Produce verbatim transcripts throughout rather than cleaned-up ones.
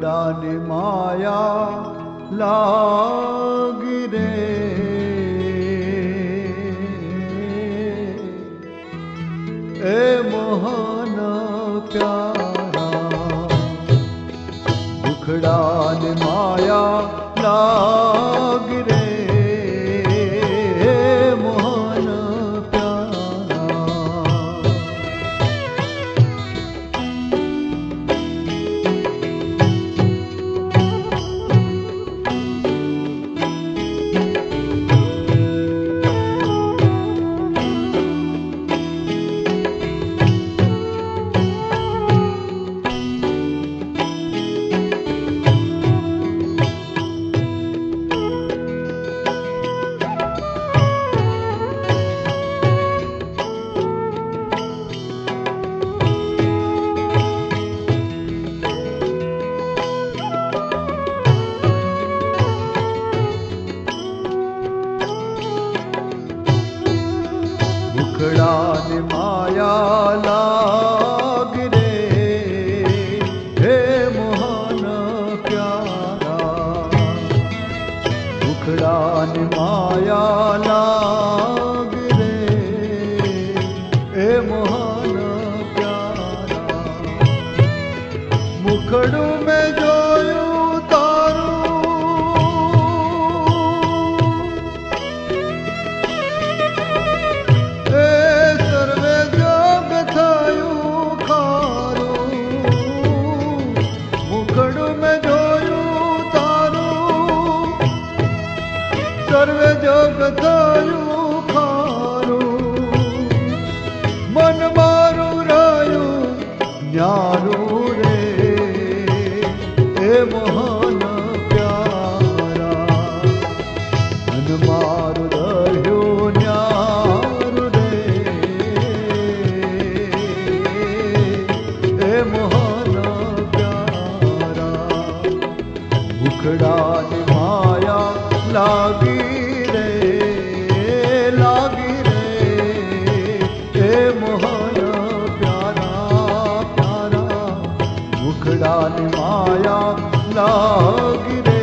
मुखड़ाने माया लागी रे, ए मोहन प्यारा मुखड़ाने माया लागी रे, ए मोहन प्यारा। मुखड़ाने माया लागी रे, हे मोहन प्यारा मुखड़ाने माया लागी रे, हे मोहन प्यारा। मुखड़ू में जोयूं तारू सर्वे जग थायु खारू, मन मारू रायु न्यारू रे, ए मोहन प्यारा मन मारू रायु न्यारू रे, ए मोहन प्यारा मुखड़ाने माया लागी रे, लागी रे, ए मोहन प्यारा प्यारा मुखड़ाने माया लागी रे,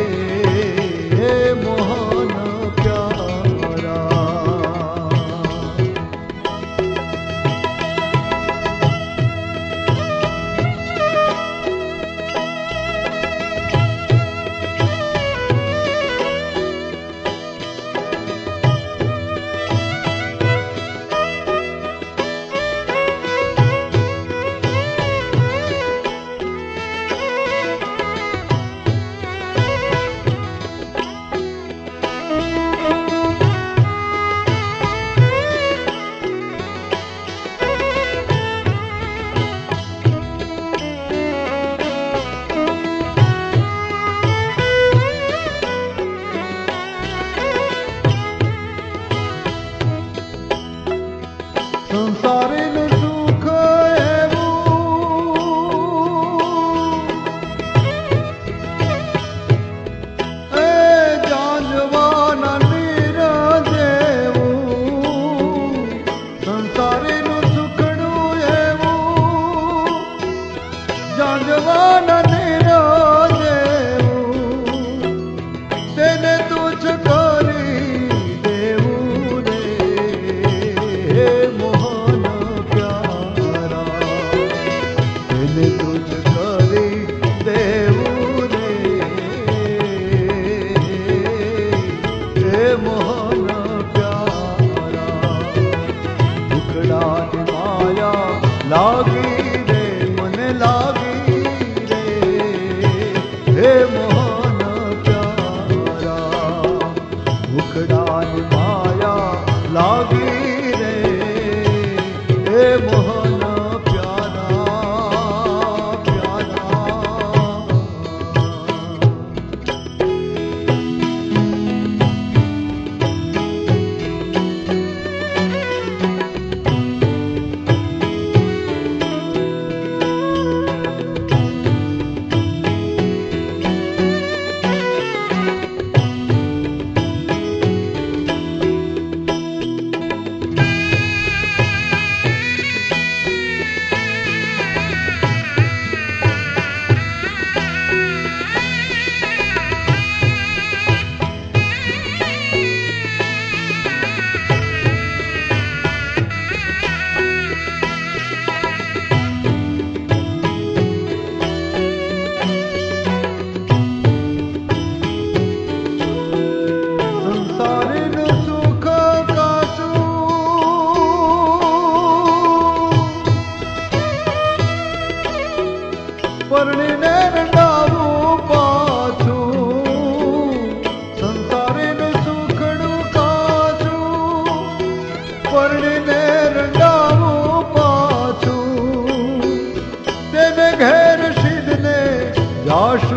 ए मोहन प्यारा।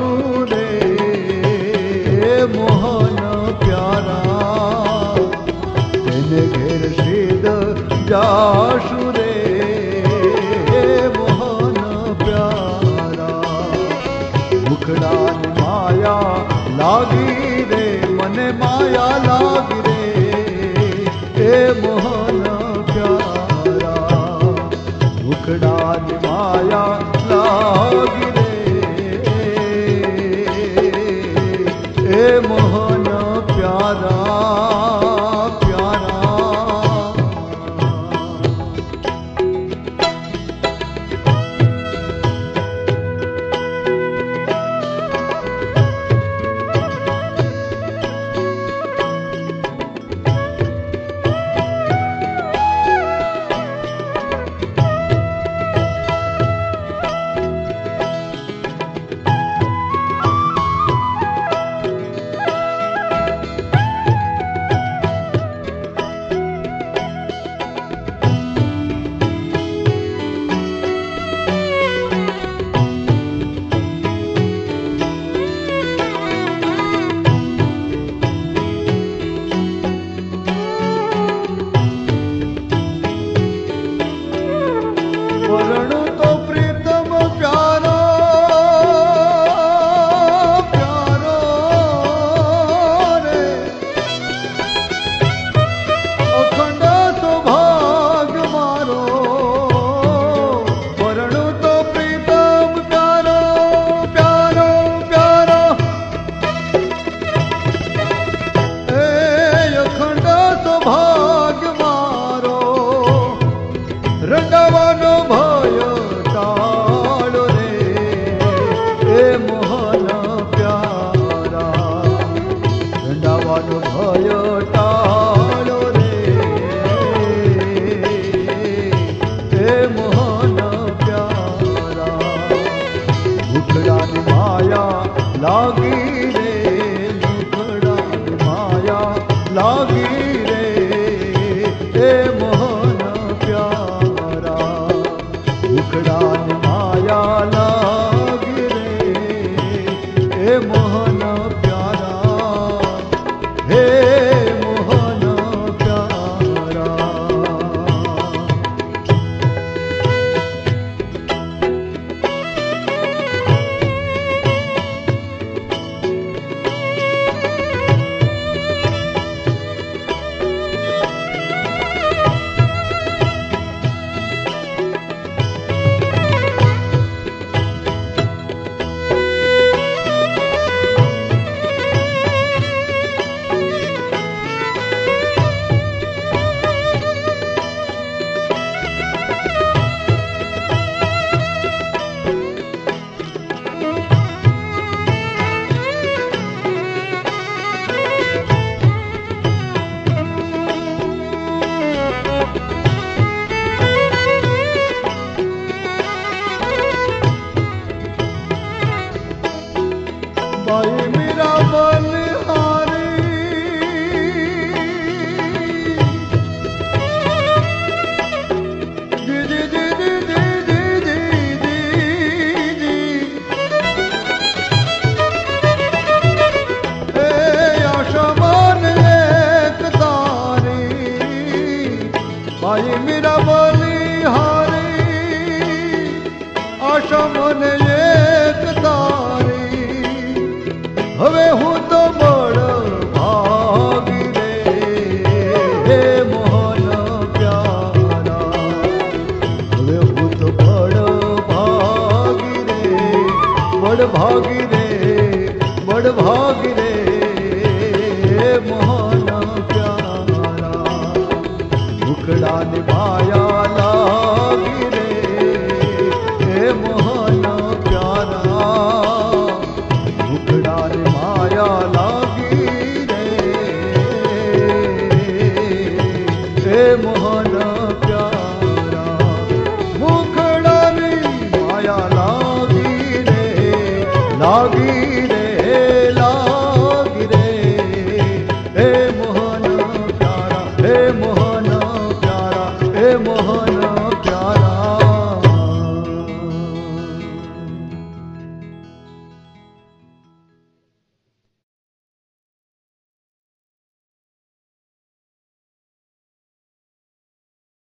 रे मोहन प्यारा तेने घेर सीध जाशु रे मोहन प्यारा मुखड़ा ने माया लागी रे मने माया लागी रे ए मोहन प्यारा मुखड़ा ने माया लागी रे ए मोहन प्यारा प्यारा वरण तो प्रीतम प्यारो प्यारो रे अखंड सौभाग्य मारो वरण तो प्रीतम प्यारो प्यारो प्यारो ए अखंड सौभाग्य मारो रंगावानो भय टाळो रे ए मोहन प्यारा रंगावानो भय टाळो रे ए मोहन प्यारा मुखड़ा ने माया लागी रे मुखड़ा ने माया लागी रे ए मोहन प्यारा मुखड़ा ने माया लागी रे हे मोहन प्यारा हे मोहन प्यारा भाई मेरा बलिहारी जी जी जी जी जी जी जी जी जी ए आशमान एक तारी भाई मेरा बलिहारी आशमान एक तारी हवे हूँ तो बड़ भागी रे हे मोहन प्यारा हवे हूँ तो बड़ भागी रे बड़ भागी रे बड़ भागी रे हे मोहन प्यारा मुखड़ा ने माया लागी रे हे मोहन प्यारा मुखड़ा ने माया लागी